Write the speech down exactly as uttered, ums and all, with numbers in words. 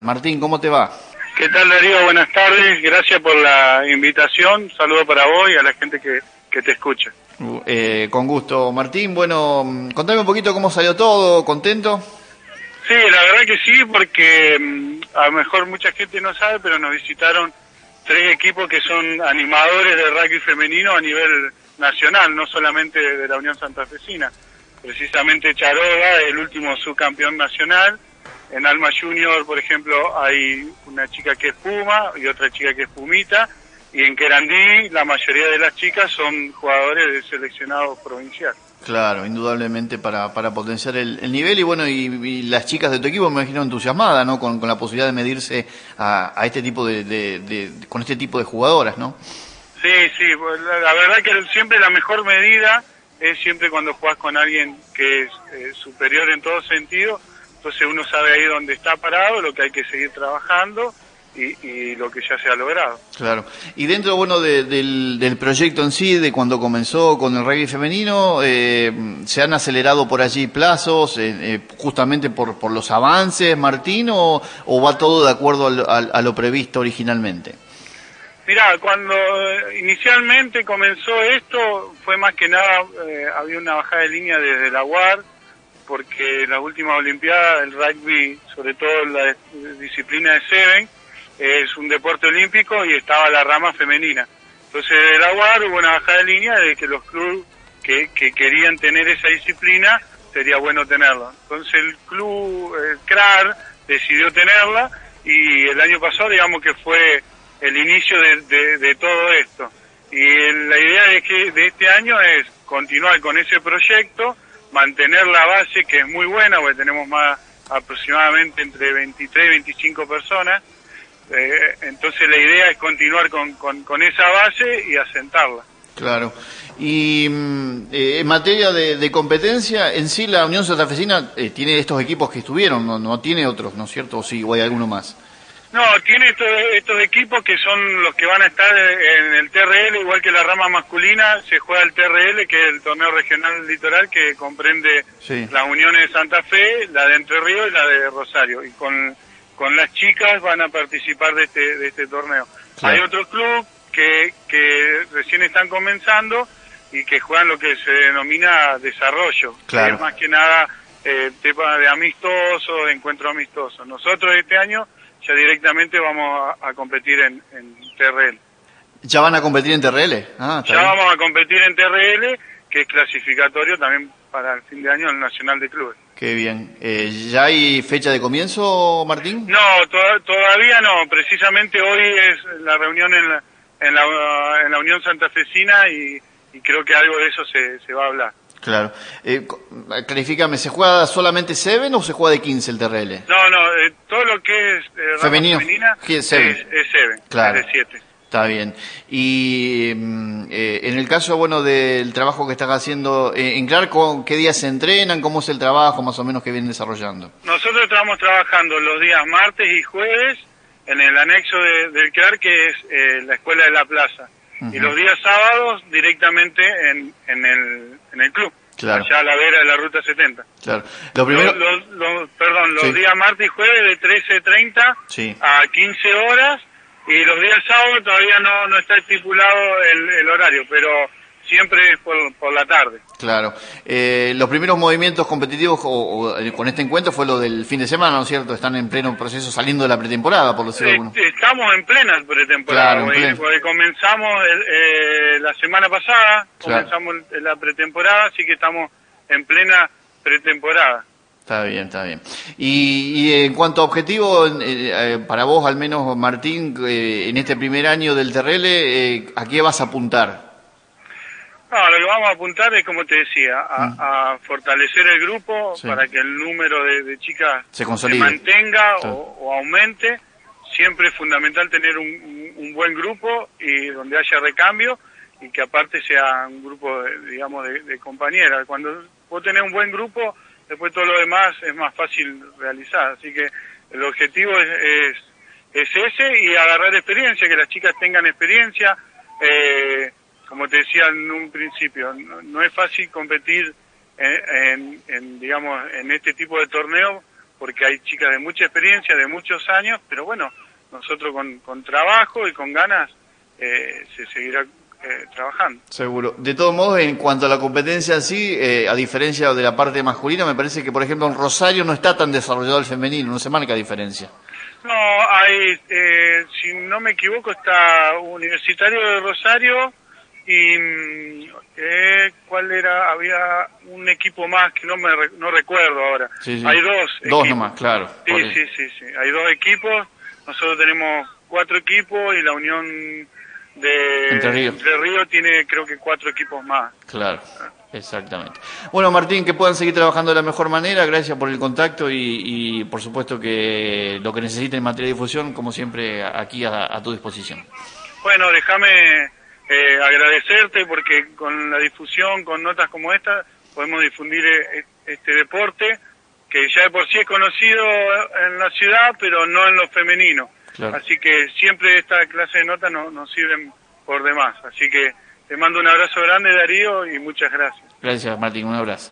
Martín, ¿cómo te va? ¿Qué tal, Darío? Buenas tardes, gracias por la invitación, saludo para vos y a la gente que, que te escucha. Eh, con gusto, Martín. Bueno, contame un poquito cómo salió todo, ¿contento? Sí, la verdad que sí, porque a lo mejor mucha gente no sabe, pero nos visitaron tres equipos que son animadores de rugby femenino a nivel nacional, no solamente de la Unión Santafesina. Precisamente Charoga, el último subcampeón nacional. En Alma Junior, por ejemplo, hay una chica que es Puma y otra chica que es Pumita. Y en Querandí, la mayoría de las chicas son jugadores de seleccionado provincial. Claro, indudablemente para, para potenciar el, el nivel. Y bueno, y, y las chicas de tu equipo me imagino entusiasmadas, ¿no? Con, con la posibilidad de medirse a, a este tipo de, de, de, de, con este tipo de jugadoras, ¿no? Sí, sí, la, la verdad que siempre la mejor medida es siempre cuando jugás con alguien que es eh, superior en todo sentido. Entonces uno sabe ahí dónde está parado, lo que hay que seguir trabajando y, y lo que ya se ha logrado. Claro. Y dentro, bueno, de, del, del proyecto en sí, de cuando comenzó con el rugby femenino, eh, ¿se han acelerado por allí plazos, eh, eh, justamente por, por los avances, Martín, o, o va todo de acuerdo al, al, a lo previsto originalmente? Mirá, cuando inicialmente comenzó esto, fue más que nada, eh, había una bajada de línea desde la U A R, porque en las últimas Olimpiadas el rugby, sobre todo la disciplina de Seven, es un deporte olímpico y estaba la rama femenina. Entonces de la U A R hubo una bajada de línea de que los clubes que, que querían tener esa disciplina, sería bueno tenerla. Entonces el club, el C R A R, decidió tenerla y el año pasado digamos que fue el inicio de, de, de todo esto. Y la idea de, que, de este año es continuar con ese proyecto, mantener la base que es muy buena, porque tenemos más aproximadamente entre veintitrés y veinticinco personas. Eh, entonces la idea es continuar con, con, con esa base y asentarla. Claro. Y eh, en materia de, de competencia, en sí la Unión Santafesina eh, tiene estos equipos que estuvieron, no, no tiene otros, ¿no es cierto? ¿O sí, o hay alguno más? No, tiene estos, estos equipos que son los que van a estar en el T R L, igual que la rama masculina, se juega el T R L, que es el torneo regional litoral, que comprende sí. las uniones de Santa Fe, la de Entre Ríos y la de Rosario. Y con, con las chicas van a participar de este, de este torneo. Claro. Hay otros clubes que, que recién están comenzando y que juegan lo que se denomina desarrollo, claro. que es más que nada eh, tema de amistoso, de encuentro amistoso. Nosotros este año ya directamente vamos a, a competir en, en T R L. ¿Ya van a competir en T R L? Ah, ya bien. Vamos a competir en T R L, que es clasificatorio también para el fin de año del Nacional de Clubes. Qué bien. Eh, ¿Ya hay fecha de comienzo, Martín? No, to todavía no. Precisamente hoy es la reunión en la, en la, en la Unión Santafesina y, y creo que algo de eso se, se va a hablar. Claro. Eh, clarifícame, ¿se juega solamente Seven o se juega de quince el T R L? No, no, eh, todo lo que es eh, femenino femenina es Seven, es Seven, claro. es de siete. Está bien. Y eh, en el caso, bueno, del trabajo que estás haciendo eh, en C L A R, ¿qué días se entrenan? ¿Cómo es el trabajo más o menos que vienen desarrollando? Nosotros estamos trabajando los días martes y jueves en el anexo de, del C L A R, que es eh, la Escuela de la Plaza. Uh-huh. Y los días sábados directamente en, en, el, en el club, claro. allá a la vera de la Ruta setenta. Claro. Lo primero... los, los, los, perdón, los sí. días martes y jueves de trece treinta sí. a quince horas, y los días sábados todavía no, no está estipulado el, el horario, pero siempre es por, por la tarde. Claro. Eh, los primeros movimientos competitivos o, o, con este encuentro fue lo del fin de semana, ¿no es cierto? Están en pleno proceso saliendo de la pretemporada, por decirlo eh, alguno. Estamos en plena pretemporada, claro, porque, pleno. porque comenzamos el, eh, la semana pasada, claro. comenzamos la pretemporada, así que estamos en plena pretemporada. Está bien, está bien. Y, y en cuanto a objetivo, eh, para vos al menos, Martín, eh, en este primer año del T R L, eh, ¿a qué vas a apuntar? No, lo que vamos a apuntar es, como te decía, a, mm. a fortalecer el grupo sí. para que el número de, de chicas se, se mantenga sí. o, o aumente. Siempre es fundamental tener un, un, un buen grupo y donde haya recambio y que aparte sea un grupo, de, digamos, de, de compañeras. Cuando vos tenés un buen grupo, después todo lo demás es más fácil realizar. Así que el objetivo es, es, es ese y agarrar experiencia, que las chicas tengan experiencia. Eh, como te decía en un principio, no, no es fácil competir en, en, en, digamos, en este tipo de torneo porque hay chicas de mucha experiencia, de muchos años, pero bueno, nosotros con, con trabajo y con ganas eh, se seguirá eh, trabajando. Seguro. De todos modos, en cuanto a la competencia en sí, eh, a diferencia de la parte masculina, me parece que, por ejemplo, en Rosario no está tan desarrollado el femenino, no se marca diferencia. No, hay, eh, si no me equivoco, está Universitario de Rosario y eh, ¿cuál era? Había un equipo más que no me no recuerdo ahora. Sí, sí. Hay dos Dos equipos. nomás, claro. Sí, sí, sí, sí. Hay dos equipos. Nosotros tenemos cuatro equipos y la Unión de Entre Ríos. Entre Ríos tiene creo que cuatro equipos más. Claro, exactamente. Bueno, Martín, que puedan seguir trabajando de la mejor manera. Gracias por el contacto y, y por supuesto que lo que necesiten en materia de difusión, como siempre, aquí a, a tu disposición. Bueno, déjame eh, agradecerte porque con la difusión, con notas como esta, podemos difundir eh, este deporte que ya de por sí es conocido en la ciudad, pero no en lo femenino. Claro. Así que siempre esta clase de notas nos, nos sirven por demás. Así que te mando un abrazo grande, Darío, y muchas gracias. Gracias, Martín. Un abrazo.